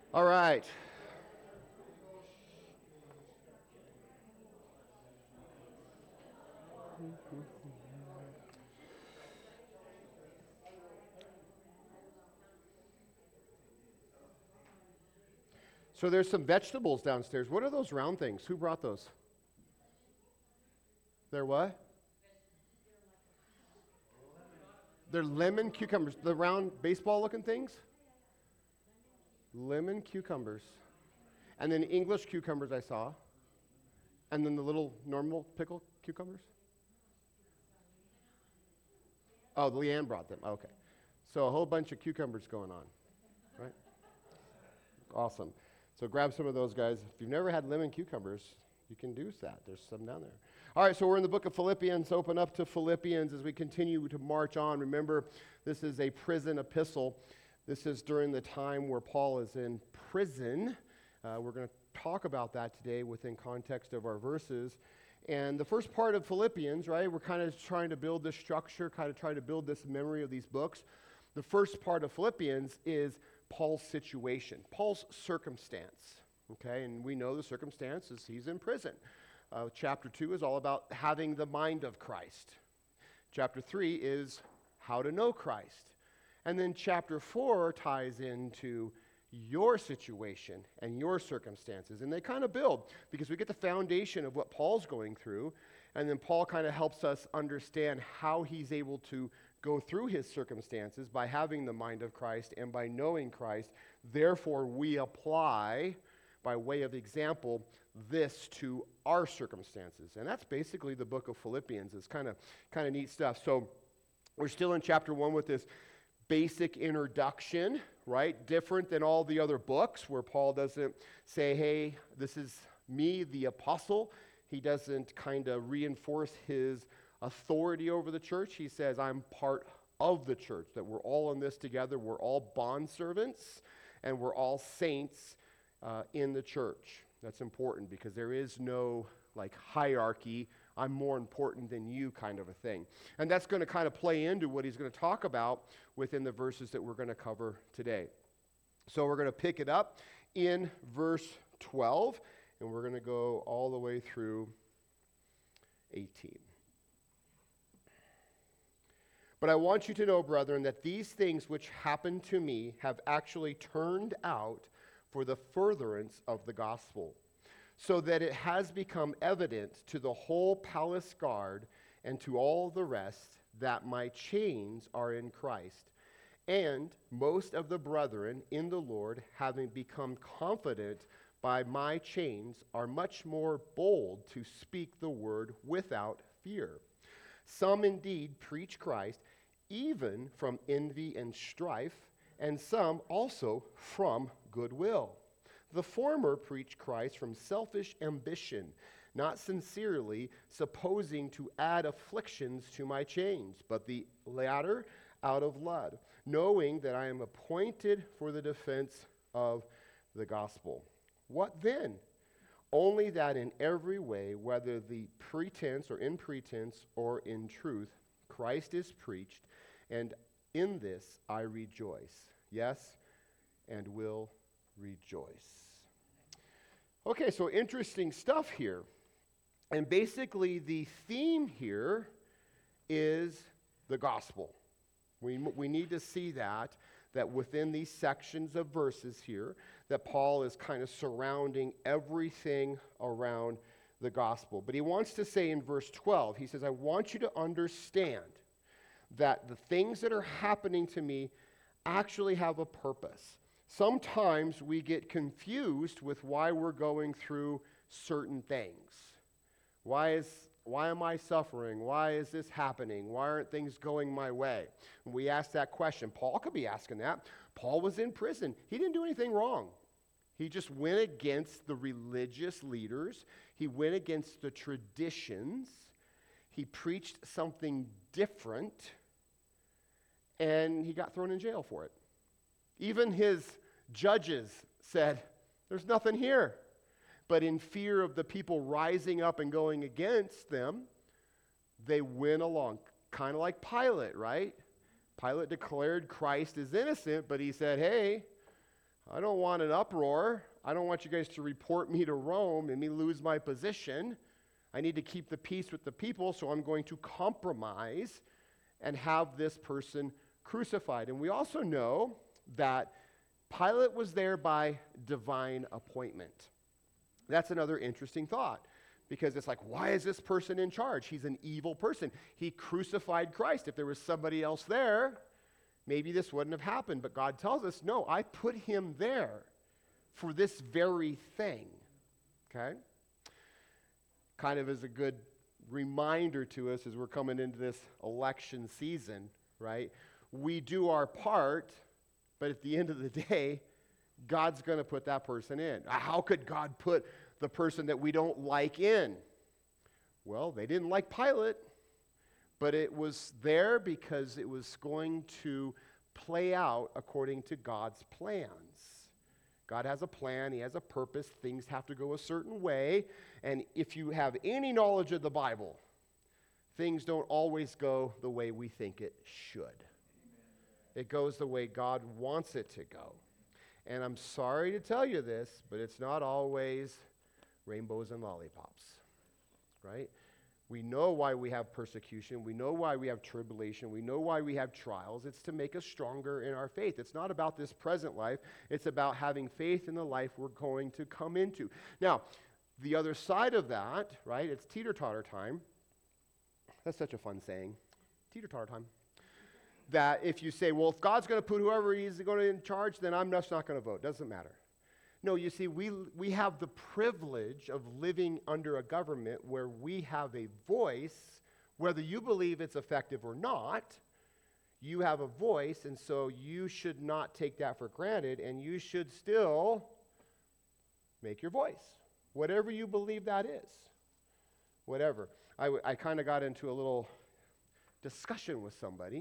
All right. So there's some vegetables downstairs. What are those round things? Who brought those? They're what? They're lemon cucumbers. The round baseball looking things? Lemon cucumbers. And then English cucumbers I saw. And then the little normal pickle cucumbers? Oh, Leanne brought them. Okay. So a whole bunch of cucumbers going on, right? Awesome. So grab some of those, guys. If you've never had lemon cucumbers, you can do that. There's some down there. All right, so we're in the book of Philippians. Open up to Philippians as we continue to march on. Remember, this is a prison epistle. This is during the time where Paul is in prison. We're going to talk about that today within context of our verses. And the first part of Philippians, right, we're kind of trying to build this structure, kind of trying to build this memory of these books. The first part of Philippians is Paul's situation, Paul's circumstance, okay? And we know the circumstance is he's in prison. Chapter 2 is all about having the mind of Christ. Chapter 3 is how to know Christ. And then chapter 4 ties into your situation and your circumstances. And they kind of build because we get the foundation of what Paul's going through. And then Paul kind of helps us understand how he's able to go through his circumstances by having the mind of Christ and by knowing Christ. Therefore, we apply, by way of example, this to our circumstances. And that's basically the book of Philippians. It's kind of neat stuff. So we're still in chapter 1 with this basic introduction, right? Different than all the other books where Paul doesn't say, hey, this is me, the apostle. He doesn't kind of reinforce his authority over the church. He says, I'm part of the church, that we're all in this together. We're all bondservants, and we're all saints in the church. That's important because there is no like hierarchy, I'm more important than you kind of a thing. And that's going to kind of play into what he's going to talk about within the verses that we're going to cover today. So we're going to pick it up in verse 12, and we're going to go all the way through 18. But I want you to know, brethren, that these things which happened to me have actually turned out for the furtherance of the gospel, so that it has become evident to the whole palace guard and to all the rest that my chains are in Christ. And most of the brethren in the Lord, having become confident by my chains, are much more bold to speak the word without fear. Some indeed preach Christ, even from envy and strife, and some also from goodwill. The former preach Christ from selfish ambition, not sincerely, supposing to add afflictions to my chains, but the latter out of love, knowing that I am appointed for the defense of the gospel. What then? Only that in every way, whether the pretense or in truth, Christ is preached, and in this I rejoice. Yes, and will rejoice. Okay, so interesting stuff here. And basically the theme here is the gospel. We need to see that within these sections of verses here, that Paul is kind of surrounding everything around the gospel. But he wants to say in verse 12, he says, I want you to understand that the things that are happening to me actually have a purpose. Sometimes we get confused with why we're going through certain things. Why am I suffering? Why is this happening? Why aren't things going my way? And we ask that question. Paul could be asking that. Paul was in prison. He didn't do anything wrong. He just went against the religious leaders. He went against the traditions. He preached something different, and he got thrown in jail for it. Even his judges said, there's nothing here. But in fear of the people rising up and going against them, they went along. Kind of like Pilate, right? Pilate declared Christ as innocent, but he said, hey, I don't want an uproar. I don't want you guys to report me to Rome and me lose my position. I need to keep the peace with the people, so I'm going to compromise and have this person crucified. And we also know that Pilate was there by divine appointment. That's another interesting thought, because it's like, why is this person in charge? He's an evil person. He crucified Christ. If there was somebody else there, maybe this wouldn't have happened. But God tells us, no, I put him there for this very thing. Okay? Kind of as a good reminder to us as we're coming into this election season, right? We do our part, but at the end of the day, God's going to put that person in. How could God put the person that we don't like in? Well, they didn't like Pilate, but it was there because it was going to play out according to God's plans. God has a plan, he has a purpose, things have to go a certain way, and if you have any knowledge of the Bible, things don't always go the way we think it should. It goes the way God wants it to go. And I'm sorry to tell you this, but it's not always rainbows and lollipops, right? We know why we have persecution. We know why we have tribulation. We know why we have trials. It's to make us stronger in our faith. It's not about this present life. It's about having faith in the life we're going to come into. Now, the other side of that, right, it's teeter-totter time. That's such a fun saying. Teeter-totter time. That if you say, well, if God's going to put whoever he's going to in charge, then I'm just not going to vote. Doesn't matter. No, you see, we have the privilege of living under a government where we have a voice, whether you believe it's effective or not, you have a voice, and so you should not take that for granted, and you should still make your voice, whatever you believe that is, whatever. I kind of got into a little discussion with somebody,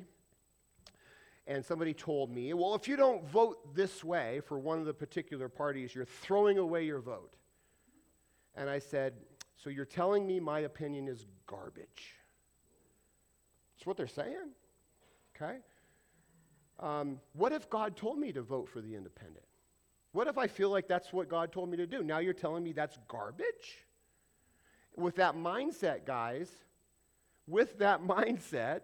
and somebody told me, well, if you don't vote this way for one of the particular parties, you're throwing away your vote. And I said, so you're telling me my opinion is garbage? That's what they're saying, okay? What if God told me to vote for the independent? What if I feel like that's what God told me to do? Now you're telling me that's garbage? With that mindset, guys, with that mindset,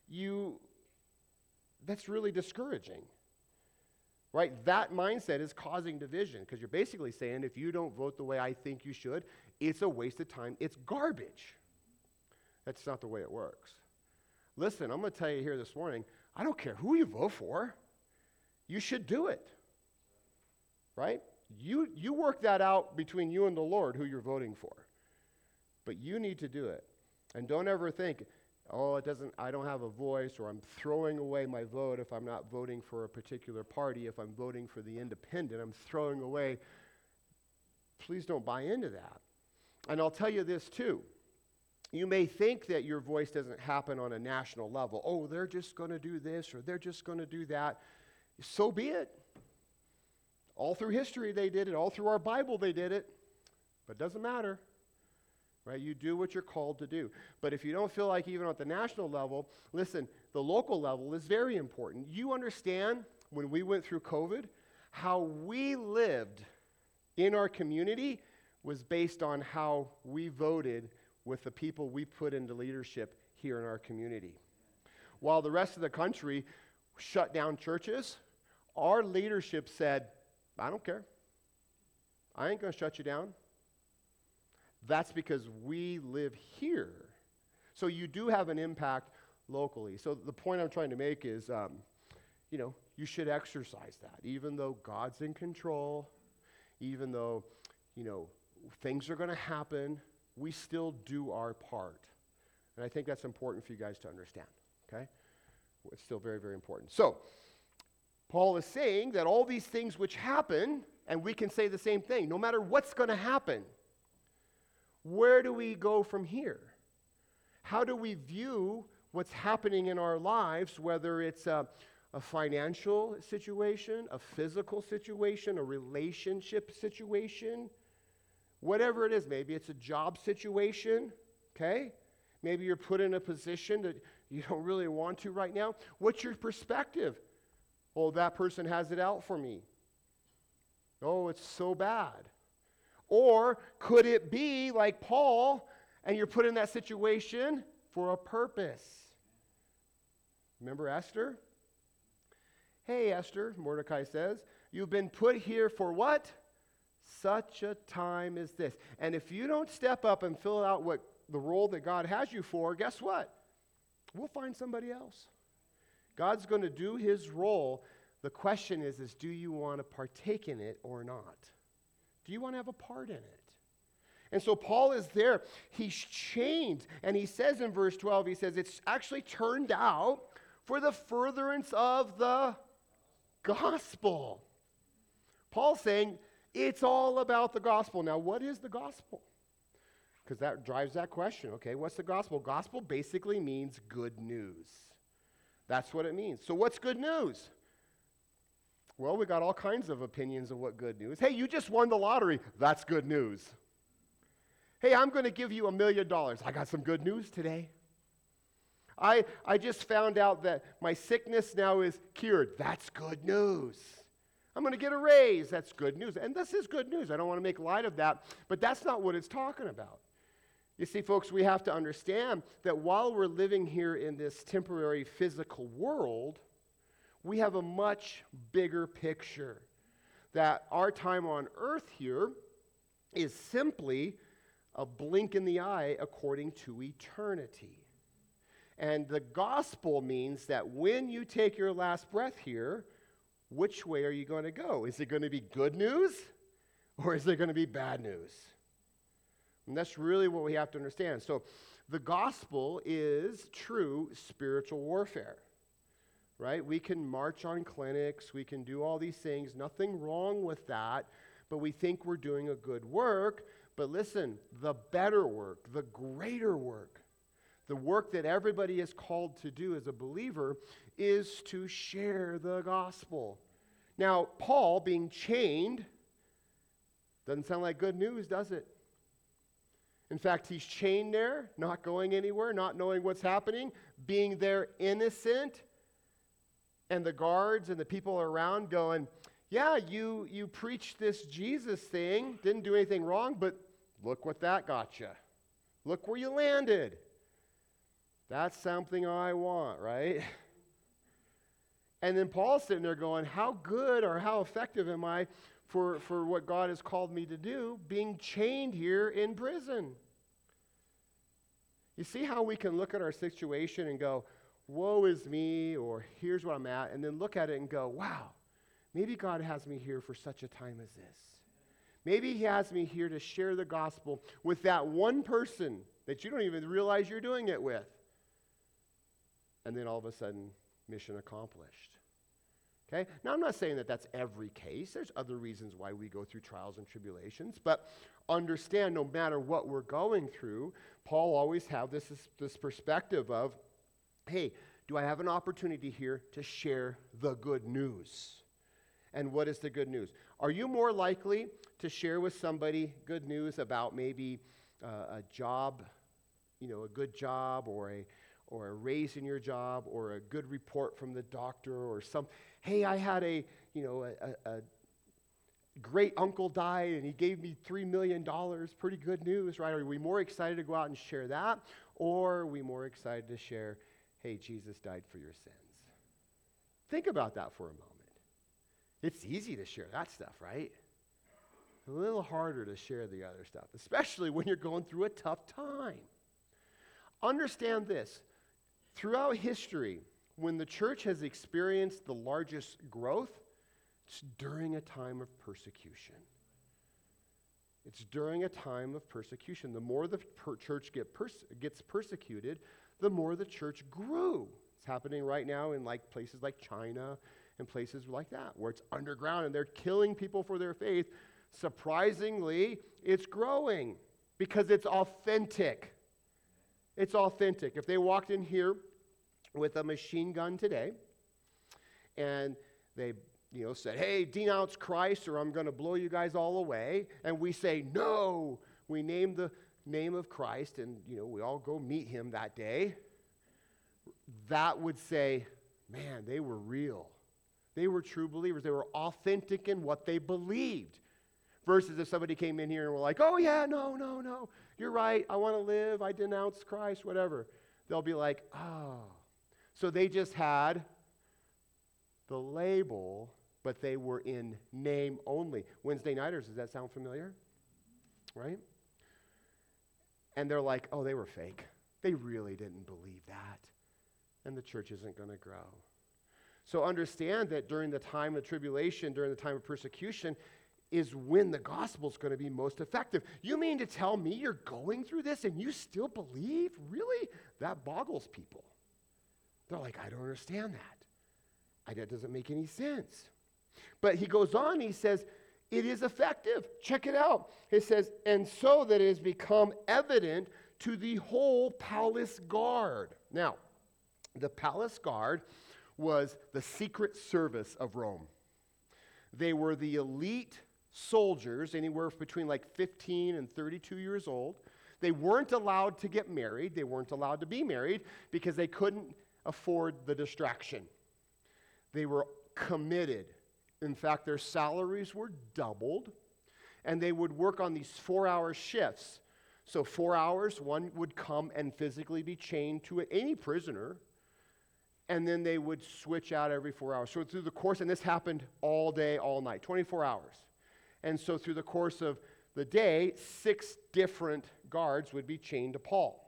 that's really discouraging, right? That mindset is causing division because you're basically saying if you don't vote the way I think you should, it's a waste of time. It's garbage. That's not the way it works. Listen, I'm going to tell you here this morning, I don't care who you vote for. You should do it, right? You work that out between you and the Lord who you're voting for, but you need to do it. And don't ever think, oh, I don't have a voice, or I'm throwing away my vote if I'm not voting for a particular party. If I'm voting for the independent, I'm throwing away. Please don't buy into that. And I'll tell you this too. You may think that your voice doesn't happen on a national level. Oh, they're just going to do this, or they're just going to do that. So be it. All through history they did it. All through our Bible they did it. But it doesn't matter. Right? You do what you're called to do. But if you don't feel like even at the national level, listen, the local level is very important. You understand when we went through COVID, how we lived in our community was based on how we voted with the people we put into leadership here in our community. While the rest of the country shut down churches, our leadership said, I don't care. I ain't going to shut you down. That's because we live here. So you do have an impact locally. So the point I'm trying to make is, you should exercise that. Even though God's in control, even though, things are going to happen, we still do our part. And I think that's important for you guys to understand, okay? It's still very, very important. So Paul is saying that all these things which happen, and we can say the same thing, no matter what's going to happen, where do we go from here? How do we view what's happening in our lives, whether it's a financial situation, a physical situation, a relationship situation, whatever it is. Maybe it's a job situation, okay? Maybe you're put in a position that you don't really want to right now. What's your perspective? Oh, that person has it out for me. Oh, it's so bad. Or could it be like Paul, and you're put in that situation for a purpose? Remember Esther? Hey, Esther, Mordecai says, you've been put here for what? Such a time as this. And if you don't step up and fill out what the role that God has you for, guess what? We'll find somebody else. God's going to do his role. The question is do you want to partake in it or not? Do you want to have a part in it? And so Paul is there. He's chained. And he says in verse 12, he says, it's actually turned out for the furtherance of the gospel. Paul's saying it's all about the gospel. Now, what is the gospel? Because that drives that question. Okay, what's the gospel? Gospel basically means good news. That's what it means. So what's good news? Well, we got all kinds of opinions of what good news. Hey, you just won the lottery. That's good news. Hey, I'm going to give you $1 million. I got some good news today. I just found out that my sickness now is cured. That's good news. I'm going to get a raise. That's good news. And this is good news. I don't want to make light of that, but that's not what it's talking about. You see, folks, we have to understand that while we're living here in this temporary physical world, we have a much bigger picture. That our time on earth here is simply a blink in the eye according to eternity. And the gospel means that when you take your last breath here, which way are you going to go? Is it going to be good news or is it going to be bad news? And that's really what we have to understand. So the gospel is true spiritual warfare, right? We can march on clinics. We can do all these things. Nothing wrong with that. But we think we're doing a good work. But listen, the better work, the greater work, the work that everybody is called to do as a believer is to share the gospel. Now, Paul being chained doesn't sound like good news, does it? In fact, he's chained there, not going anywhere, not knowing what's happening, being there innocent, and the guards and the people around going, yeah, you preached this Jesus thing, didn't do anything wrong, but look what that got you. Look where you landed. That's something I want, right? And then Paul's sitting there going, how good or how effective am I for what God has called me to do, being chained here in prison? You see how we can look at our situation and go, woe is me, or here's where I'm at, and then look at it and go, wow, maybe God has me here for such a time as this. Maybe he has me here to share the gospel with that one person that you don't even realize you're doing it with. And then all of a sudden, mission accomplished. Okay? Now, I'm not saying that that's every case. There's other reasons why we go through trials and tribulations. But understand, no matter what we're going through, Paul always have this perspective of, hey, do I have an opportunity here to share the good news? And what is the good news? Are you more likely to share with somebody good news about maybe a job, a good job, or a raise in your job, or a good report from the doctor, or hey, I had a great uncle died and he gave me $3 million, pretty good news, right? Are we more excited to go out and share that, or are we more excited to share, hey, Jesus died for your sins? Think about that for a moment. It's easy to share that stuff, right? A little harder to share the other stuff, especially when you're going through a tough time. Understand this. Throughout history, when the church has experienced the largest growth, it's during a time of persecution. It's during a time of persecution. The more the church gets persecuted, the more the church grew. It's happening right now in places like China and places like that, where it's underground and they're killing people for their faith. Surprisingly, it's growing because it's authentic. It's authentic. If they walked in here with a machine gun today and they said, hey, denounce Christ or I'm going to blow you guys all away, and we say, no, we name the name of Christ and, we all go meet him that day, that would say, man, they were real. They were true believers. They were authentic in what they believed. Versus if somebody came in here and were like, oh yeah, no, you're right, I want to live, I denounce Christ, whatever. They'll be like, oh. So they just had the label, but they were in name only. Wednesday nighters, does that sound familiar? Right? And they're like, oh, they were fake. They really didn't believe that. And the church isn't going to grow. So understand that during the time of tribulation, during the time of persecution, is when the gospel is going to be most effective. You mean to tell me you're going through this and you still believe? Really? That boggles people. They're like, I don't understand that. That doesn't make any sense. But he goes on, he says, it is effective. Check it out. It says, and so that it has become evident to the whole palace guard. Now, the palace guard was the secret service of Rome. They were the elite soldiers, anywhere between like 15 and 32 years old. They weren't allowed to get married. They weren't allowed to be married because they couldn't afford the distraction. They were committed. In fact, their salaries were doubled, and they would work on these 4-hour shifts. So 4 hours, one would come and physically be chained to any prisoner, and then they would switch out every 4 hours. So through the course, and this happened all day, all night, 24 hours. And so through the course of the day, 6 different guards would be chained to Paul.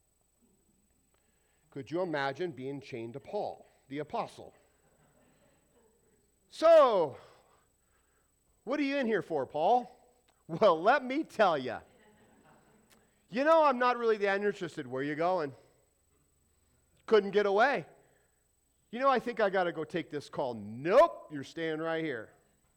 Could you imagine being chained to Paul, the apostle? So, what are you in here for, Paul? Well, let me tell you. You know, I'm not really that interested. Where are you going? Couldn't get away. You know, I think I got to go take this call. Nope, you're staying right here.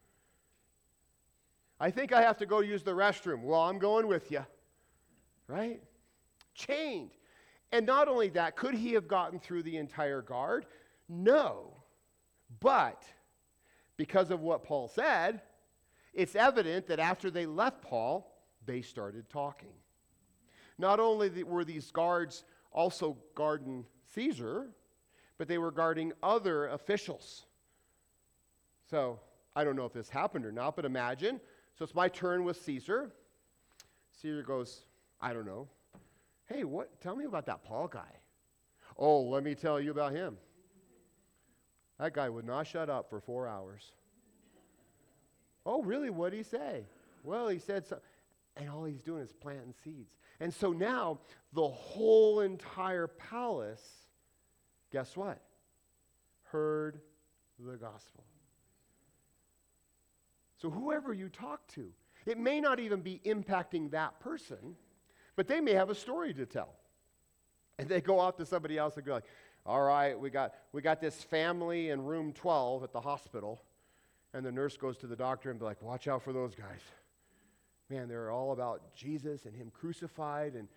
I think I have to go use the restroom. Well, I'm going with you. Right? Chained. And not only that, could he have gotten through the entire guard? No. But because of what Paul said, it's evident that after they left Paul, they started talking. Not only were these guards also guarding Caesar, but they were guarding other officials. So, I don't know if this happened or not, but imagine. So it's my turn with Caesar. Caesar goes, I don't know. Hey, tell me about that Paul guy. Oh, let me tell you about him. That guy would not shut up for 4 hours. Oh, really? What did he say? Well, he said so. And all he's doing is planting seeds. And so now, the whole entire palace, guess what? Heard the gospel. So whoever you talk to, it may not even be impacting that person, but they may have a story to tell. And they go off to somebody else and go like, all right, we got this family in room 12 at the hospital. And the nurse goes to the doctor and be like, watch out for those guys. Man, they're all about Jesus and him crucified and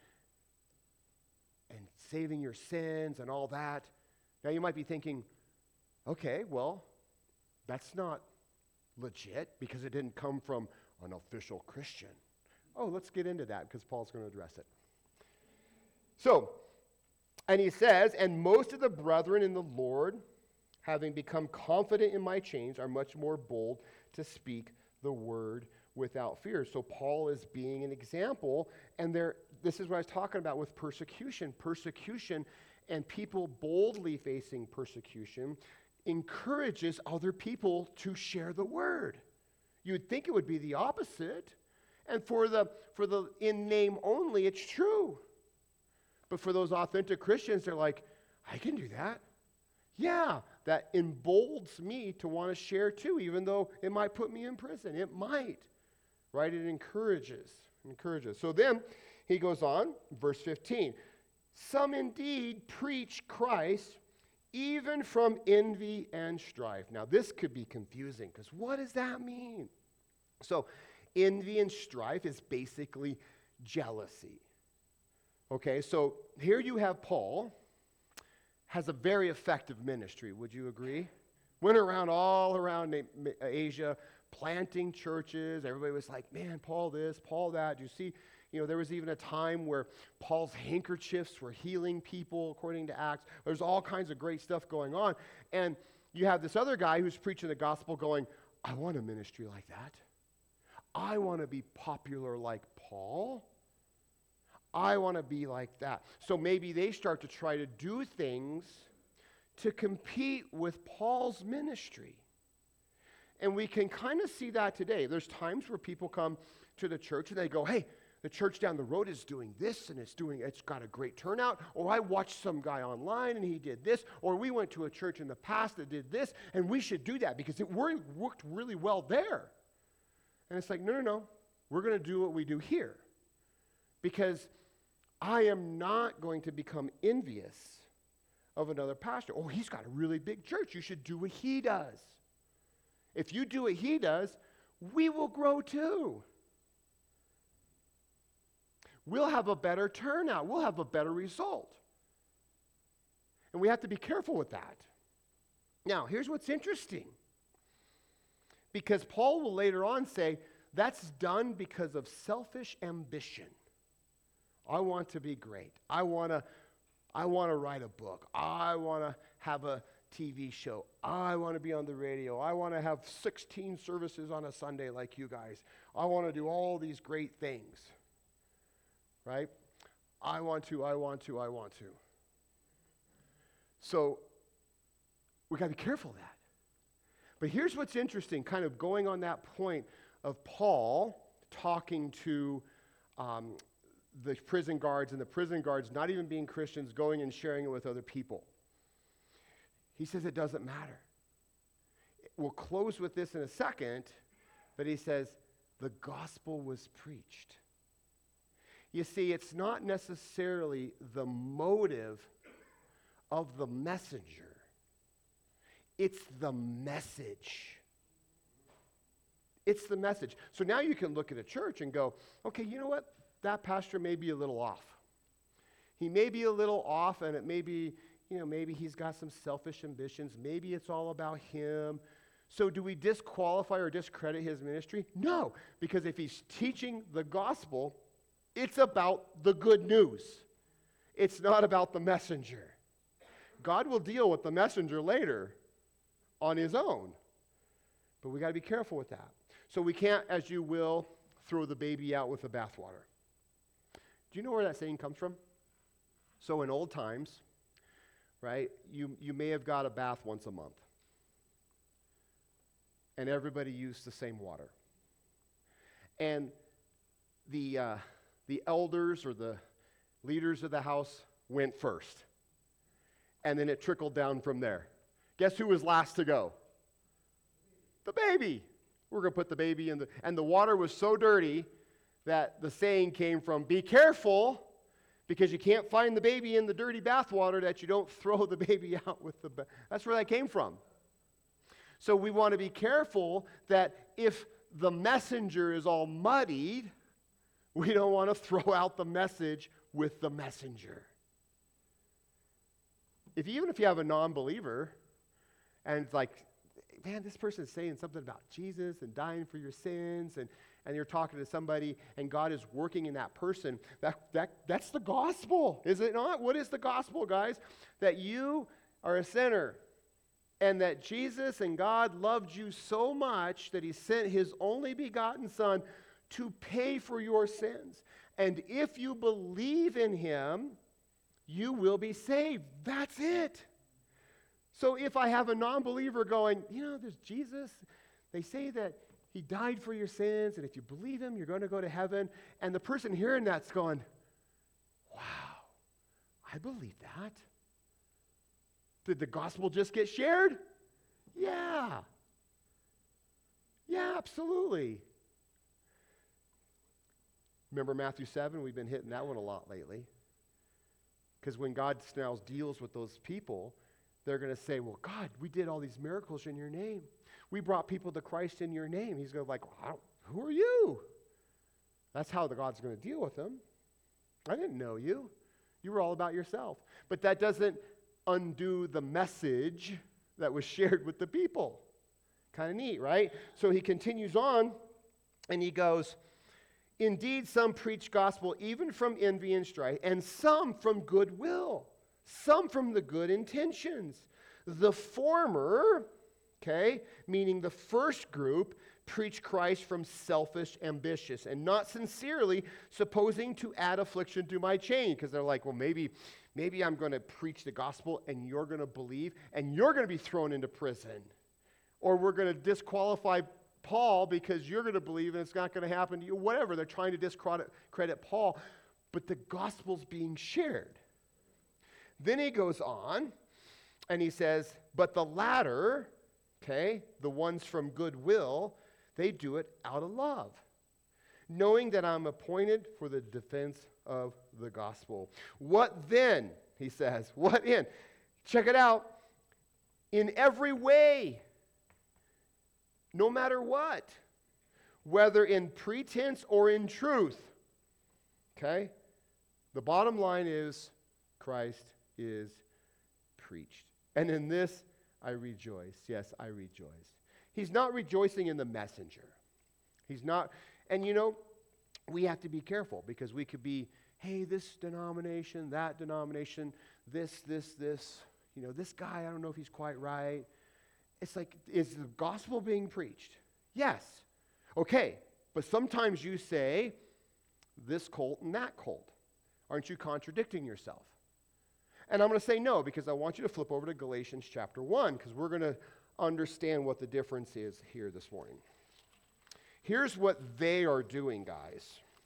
saving your sins and all that. Now you might be thinking, okay, well, that's not legit because it didn't come from an official Christian. Oh, let's get into that because Paul's going to address it. So, and he says, and most of the brethren in the Lord, having become confident in my chains, are much more bold to speak the word without fear. So Paul is being an example, and this is what I was talking about with persecution. Persecution and people boldly facing persecution encourages other people to share the word. You would think it would be the opposite. And for the in name only, it's true. But for those authentic Christians, they're like, I can do that. Yeah, that emboldens me to want to share too, even though it might put me in prison. It might, right? It encourages. So then he goes on, verse 15. Some indeed preach Christ even from envy and strife. Now this could be confusing because what does that mean? So envy and strife is basically jealousy. Okay, so here you have Paul, has a very effective ministry, would you agree? Went around all around Asia, planting churches. Everybody was like, man, Paul this, Paul that. You see, there was even a time where Paul's handkerchiefs were healing people, according to Acts. There's all kinds of great stuff going on. And you have this other guy who's preaching the gospel going, I want a ministry like that. I want to be popular like Paul. I want to be like that. So maybe they start to try to do things to compete with Paul's ministry. And we can kind of see that today. There's times where people come to the church and they go, hey, the church down the road is doing this and it's got a great turnout. Or I watched some guy online and he did this. Or we went to a church in the past that did this and we should do that because it worked really well there. And it's like, no. We're going to do what we do here. Because I am not going to become envious of another pastor. Oh, he's got a really big church. You should do what he does. If you do what he does, we will grow too. We'll have a better turnout. We'll have a better result. And we have to be careful with that. Now, here's what's interesting. Because Paul will later on say, that's done because of selfish ambition. I want to be great. I want to write a book. I want to have a TV show. I want to be on the radio. I want to have 16 services on a Sunday like you guys. I want to do all these great things. Right? I want to. So we got to be careful of that. But here's what's interesting, kind of going on that point of Paul talking to the prison guards, and the prison guards not even being Christians, going and sharing it with other people. He says it doesn't matter. We'll close with this in a second, but he says the gospel was preached. You see, it's not necessarily the motive of the messenger. It's the message. It's the message. So now you can look at a church and go, okay, you know what? That pastor may be a little off. He may be a little off, and it may be, maybe he's got some selfish ambitions. Maybe it's all about him. So do we disqualify or discredit his ministry? No, because if he's teaching the gospel, it's about the good news. It's not about the messenger. God will deal with the messenger later on his own. But we got to be careful with that. So we can't, as you will, throw the baby out with the bathwater. Do you know where that saying comes from? So in old times, right, you may have got a bath once a month. And everybody used the same water. And the elders or the leaders of the house went first. And then it trickled down from there. Guess who was last to go? The baby. We're going to put the baby in and the water was so dirty that the saying came from, be careful, because you can't find the baby in the dirty bathwater, that you don't throw the baby out with the That's where that came from. So we want to be careful that if the messenger is all muddied, we don't want to throw out the message with the messenger. Even if you have a non-believer, and it's like, man, this person's saying something about Jesus and dying for your sins, and you're talking to somebody, and God is working in that person, that's the gospel, is it not? What is the gospel, guys? That you are a sinner, and that Jesus and God loved you so much that he sent his only begotten Son to pay for your sins. And if you believe in him, you will be saved. That's it. So if I have a non-believer going, there's Jesus, they say that he died for your sins, and if you believe him, you're going to go to heaven. And the person hearing that's going, wow, I believe that. Did the gospel just get shared? Yeah. Yeah, absolutely. Remember Matthew 7? We've been hitting that one a lot lately. Because when God now deals with those people, they're going to say, well, God, we did all these miracles in your name. We brought people to Christ in your name. He's going to be like, who are you? That's how God's going to deal with them. I didn't know you. You were all about yourself. But that doesn't undo the message that was shared with the people. Kind of neat, right? So he continues on, and he goes, indeed, some preach gospel even from envy and strife, and some from goodwill, some from the good intentions. The former, okay, meaning the first group, preach Christ from selfish ambition and not sincerely, supposing to add affliction to my chain. Because they're like, well, maybe I'm going to preach the gospel and you're going to believe and you're going to be thrown into prison. Or we're going to disqualify Paul because you're going to believe and it's not going to happen to you. Whatever, they're trying to discredit Paul. But the gospel's being shared. Then he goes on and he says, but the latter, okay, the ones from goodwill, they do it out of love, knowing that I'm appointed for the defense of the gospel. What then, he says, what in? Check it out. In every way, no matter what, whether in pretense or in truth, okay? The bottom line is Christ is preached. And in this, I rejoice. Yes, I rejoice. He's not rejoicing in the messenger. He's not, and we have to be careful because we could be, hey, this denomination, that denomination, this, this guy, I don't know if he's quite right. It's like, is the gospel being preached? Yes. Okay, but sometimes you say this cult and that cult. Aren't you contradicting yourself? And I'm going to say no because I want you to flip over to Galatians chapter 1 because we're going to understand what the difference is here this morning. Here's what they are doing, guys.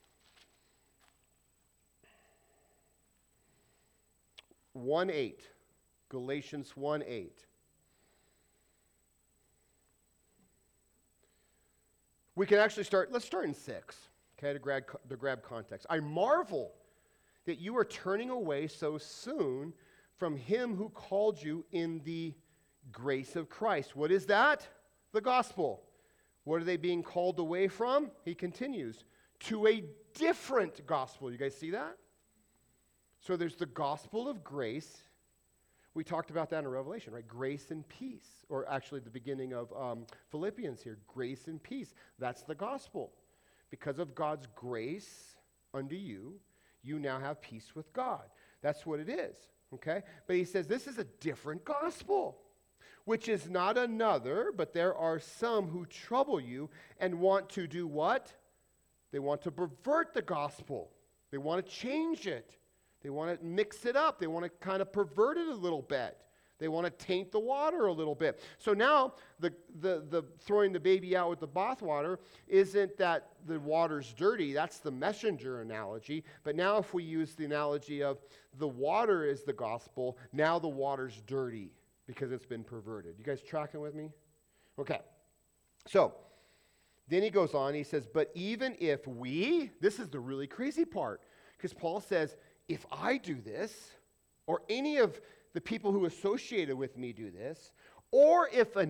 Galatians 1:8. We can actually let's start in 6, okay, to grab context. I marvel that you are turning away so soon from him who called you in the grace of Christ. What is that? The gospel. What are they being called away from? He continues, to a different gospel. You guys see that? So there's the gospel of grace. We talked about that in Revelation, right? Grace and peace. Or actually the beginning of Philippians here. Grace and peace. That's the gospel. Because of God's grace unto you, you now have peace with God. That's what it is, okay? But he says this is a different gospel, which is not another, but there are some who trouble you and want to do what? They want to pervert the gospel. They want to change it. They want to mix it up. They want to kind of pervert it a little bit. They want to taint the water a little bit. So now the throwing the baby out with the bathwater isn't that the water's dirty. That's the messenger analogy. But now if we use the analogy of the water is the gospel, now the water's dirty because it's been perverted. You guys tracking with me? Okay. So then he goes on. He says, but even if this is the really crazy part, because Paul says, if I do this, or any of the people who associated with me do this, or if can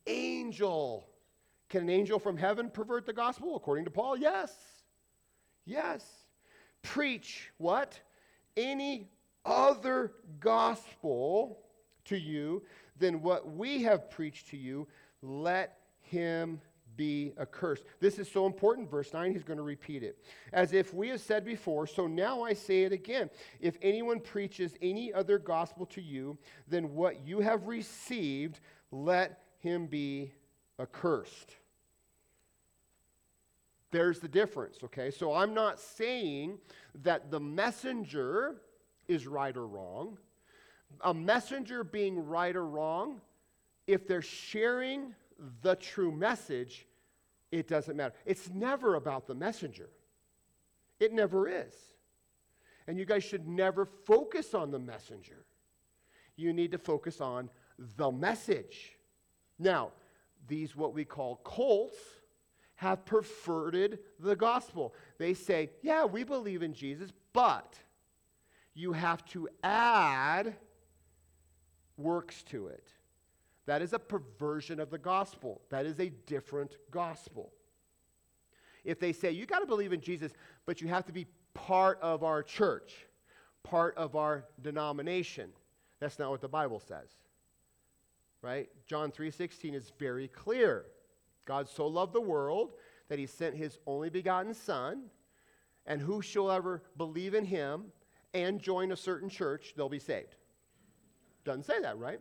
an angel from heaven pervert the gospel? According to Paul, yes. Yes. Preach what? Any other gospel to you than what we have preached to you, let him be accursed. This is so important. Verse 9, he's going to repeat it. As if we have said before, so now I say it again. If anyone preaches any other gospel to you than what you have received, let him be accursed. There's the difference, okay? So I'm not saying that the messenger is right or wrong. A messenger being right or wrong, if they're sharing the true message, it doesn't matter. It's never about the messenger. It never is. And you guys should never focus on the messenger. You need to focus on the message. Now, these what we call cults have perverted the gospel. They say, yeah, we believe in Jesus, but you have to add works to it. That is a perversion of the gospel. That is a different gospel. If they say, you got to believe in Jesus, but you have to be part of our church, part of our denomination, that's not what the Bible says. Right? John 3:16 is very clear. God so loved the world that he sent his only begotten Son, and whosoever believe in him and join a certain church, they'll be saved. Doesn't say that, right?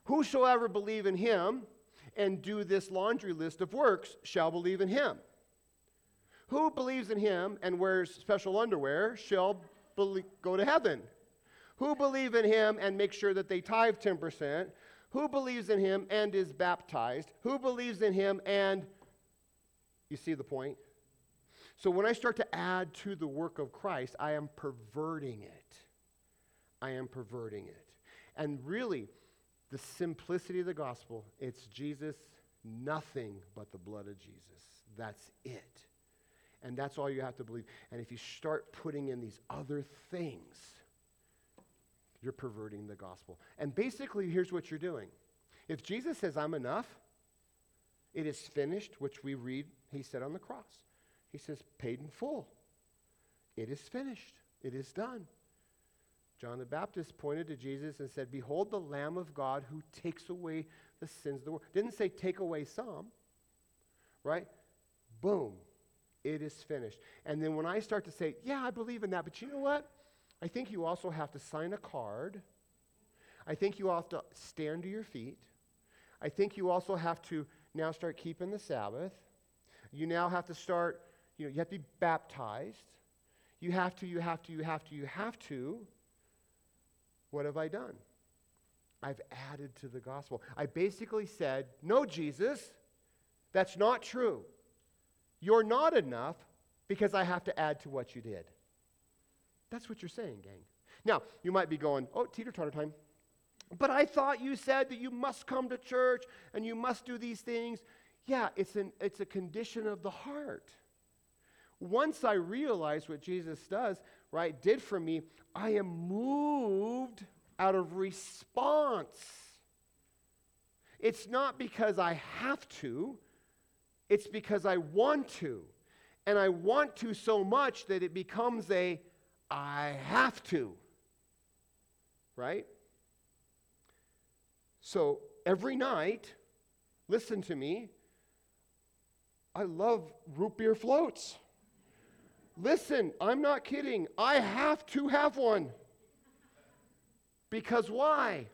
Whosoever believe in him and do this laundry list of works shall believe in him. Who believes in him and wears special underwear shall go to heaven. Who believe in him and make sure that they tithe 10%? Who believes in him and is baptized? Who believes in him and... You see the point? So when I start to add to the work of Christ, I am perverting it. I am perverting it. And really, the simplicity of the gospel, it's Jesus, nothing but the blood of Jesus. That's it. And that's all you have to believe. And if you start putting in these other things, you're perverting the gospel. And basically, here's what you're doing. If Jesus says, I'm enough, it is finished, which we read, he said on the cross. He says, paid in full. It is finished. It is done. John the Baptist pointed to Jesus and said, behold the Lamb of God who takes away the sins of the world. Didn't say take away some, right? Boom. It is finished. And then when I start to say, yeah, I believe in that, but you know what? I think you also have to sign a card. I think you have to stand to your feet. I think you also have to now start keeping the Sabbath. You now have to start, you have to be baptized. You have to. What have I done? I've added to the gospel. I basically said, no, Jesus, that's not true. You're not enough because I have to add to what you did. That's what you're saying, gang. Now, you might be going, oh, teeter-totter time. But I thought you said that you must come to church and you must do these things. Yeah, it's a condition of the heart. Once I realize what Jesus did for me, I am moved out of response. It's not because I have to, it's because I want to. And I want to so much that it becomes I have to. Right? So every night, listen to me, I love root beer floats. Listen, I'm not kidding. I have to have one. Because why?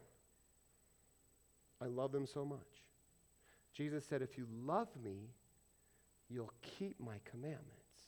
I love them so much. Jesus said, if you love me, you'll keep my commandments.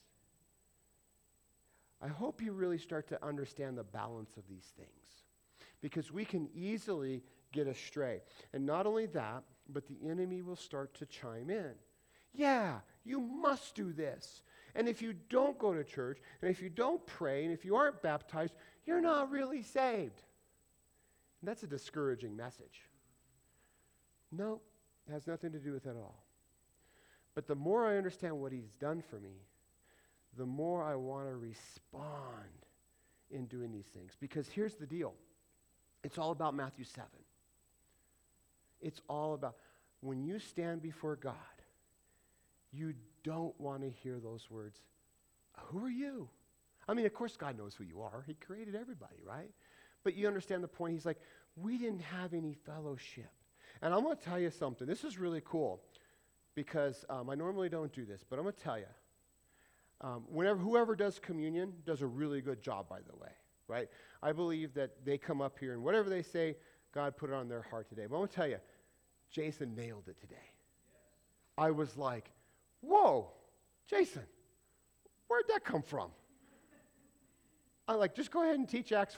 I hope you really start to understand the balance of these things. Because we can easily get astray. And not only that, but the enemy will start to chime in. Yeah, you must do this. And if you don't go to church, and if you don't pray, and if you aren't baptized, you're not really saved. And that's a discouraging message. No, it has nothing to do with it at all. But the more I understand what he's done for me, the more I want to respond in doing these things. Because here's the deal. It's all about Matthew 7. It's all about when you stand before God, you don't want to hear those words, who are you? I mean, of course, God knows who you are. He created everybody, right? But you understand the point. He's like, we didn't have any fellowship. And I'm going to tell you something. This is really cool because I normally don't do this, but I'm going to tell you. Whoever does communion does a really good job, by the way, right? I believe that they come up here and whatever they say, God put it on their heart today. But I'm going to tell you, Jason nailed it today. I was like, whoa, Jason, where'd that come from? I'm like, just go ahead and teach Acts,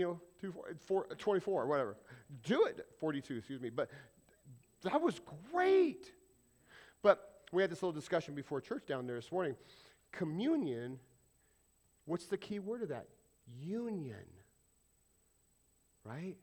24 or whatever. Do it, 42, excuse me. But that was great. But we had this little discussion before church down there this morning. Communion, what's the key word of that? Union, right?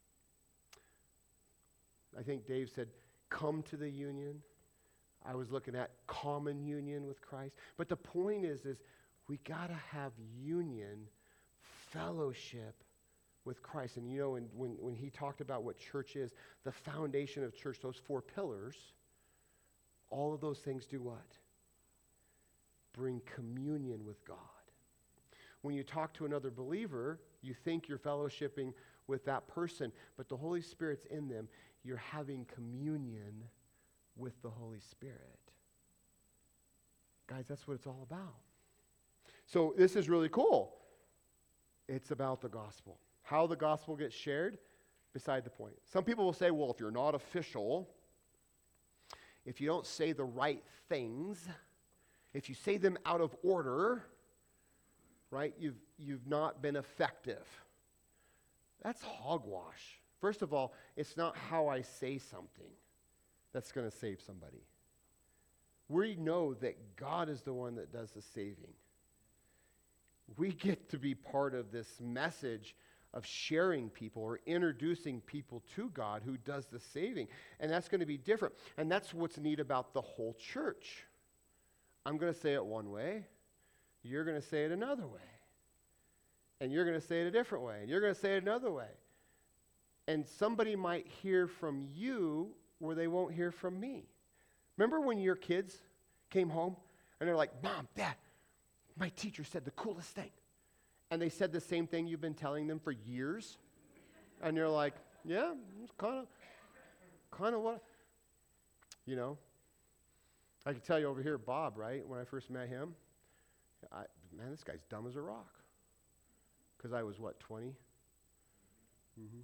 I think Dave said, come to the union. I was looking at common union with Christ. But the point is we got to have union, fellowship with Christ. And when he talked about what church is, the foundation of church, those 4 pillars, all of those things do what? Bring communion with God. When you talk to another believer, you think you're fellowshipping with that person, but the Holy Spirit's in them. You're having communion with the Holy Spirit. Guys, that's what it's all about. So this is really cool. It's about the gospel. How the gospel gets shared, Beside the point. Some people will say, well, if you're not official, if you don't say the right things, if you say them out of order, right, you've not been effective. That's hogwash. First of all, it's not how I say something that's going to save somebody. We know that God is the one that does the saving. We get to be part of this message of sharing people or introducing people to God who does the saving. And that's going to be different. And that's what's neat about the whole church. I'm going to say it one way. You're going to say it another way. And you're going to say it a different way. And you're going to say it another way. And somebody might hear from you where they won't hear from me. Remember when your kids came home and they're like, Mom, Dad, my teacher said the coolest thing. And they said the same thing you've been telling them for years. And you're like, yeah, it's kind of what, you know. I can tell you over here, Bob, right, when I first met him, man, this guy's dumb as a rock. Because I was, 20? Mm-hmm.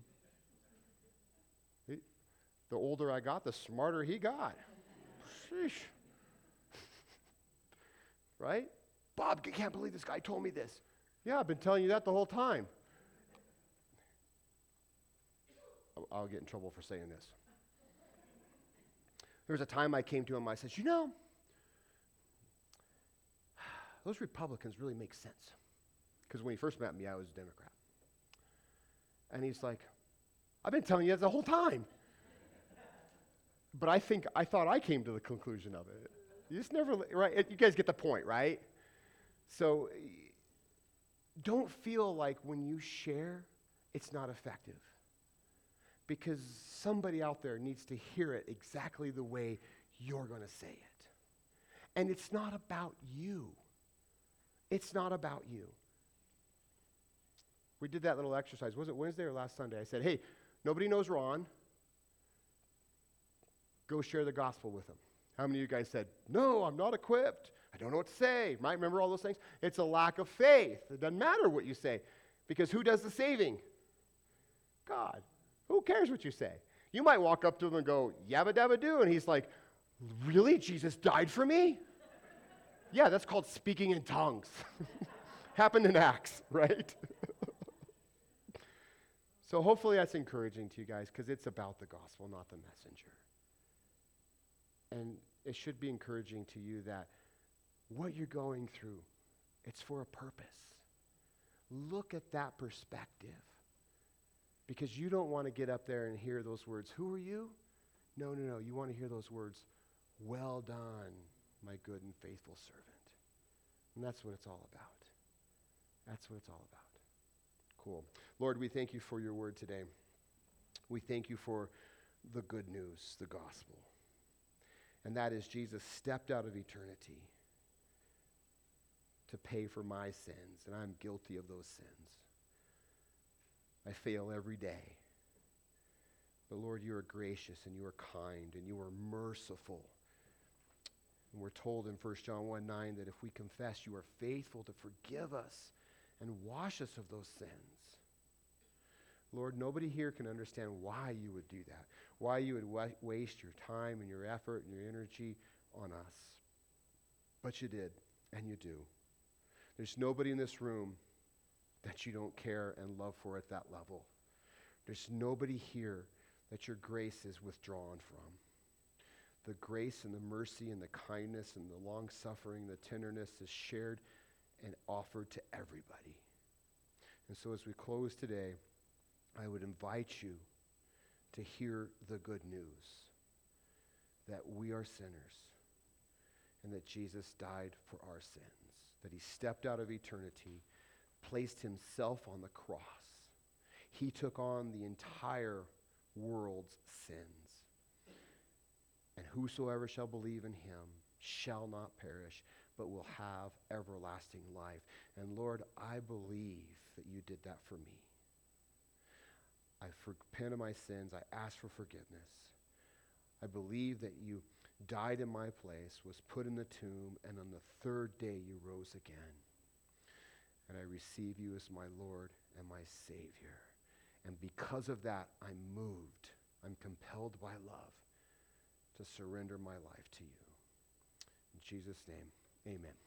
The older I got, the smarter he got. Sheesh. Right? Bob, I can't believe this guy told me this. Yeah, I've been telling you that the whole time. I'll get in trouble for saying this. There was a time I came to him, I said, those Republicans really make sense. Because when he first met me, I was a Democrat. And he's like, I've been telling you that the whole time. But I thought I came to the conclusion of it. You just never, right? You guys get the point, right? So don't feel like when you share, it's not effective. Because somebody out there needs to hear it exactly the way you're going to say it. And it's not about you. It's not about you. We did that little exercise. Was it Wednesday or last Sunday? I said, hey, nobody knows Ron. Go share the gospel with them. How many of you guys said, no, I'm not equipped. I don't know what to say. Right? Remember all those things? It's a lack of faith. It doesn't matter what you say. Because who does the saving? God. Who cares what you say? You might walk up to him and go, yabba dabba doo. And he's like, really? Jesus died for me? Yeah, that's called speaking in tongues. Happened in Acts, right? So hopefully that's encouraging to you guys because it's about the gospel, not the messenger. And it should be encouraging to you that what you're going through, it's for a purpose. Look at that perspective. Because you don't want to get up there and hear those words, who are you? No. You want to hear those words, well done, my good and faithful servant. And that's what it's all about. That's what it's all about. Cool. Lord, we thank you for your word today. We thank you for the good news, the gospel. And that is Jesus stepped out of eternity to pay for my sins, and I'm guilty of those sins. I fail every day. But Lord, you are gracious and you are kind and you are merciful. And we're told in 1 John 1:9 that if we confess, you are faithful to forgive us and wash us of those sins. Lord, nobody here can understand why you would do that, why you would waste your time and your effort and your energy on us. But you did, and you do. There's nobody in this room that you don't care and love for at that level. There's nobody here that your grace is withdrawn from. The grace and the mercy and the kindness and the long-suffering, the tenderness is shared and offered to everybody. And so as we close today, I would invite you to hear the good news that we are sinners and that Jesus died for our sins, that he stepped out of eternity, placed himself on the cross. He took on the entire world's sins. And whosoever shall believe in him shall not perish, but will have everlasting life. And Lord, I believe that you did that for me. I repent of my sins. I ask for forgiveness. I believe that you died in my place, was put in the tomb, and on the third day you rose again. And I receive you as my Lord and my Savior. And because of that, I'm moved. I'm compelled by love to surrender my life to you. In Jesus' name, amen.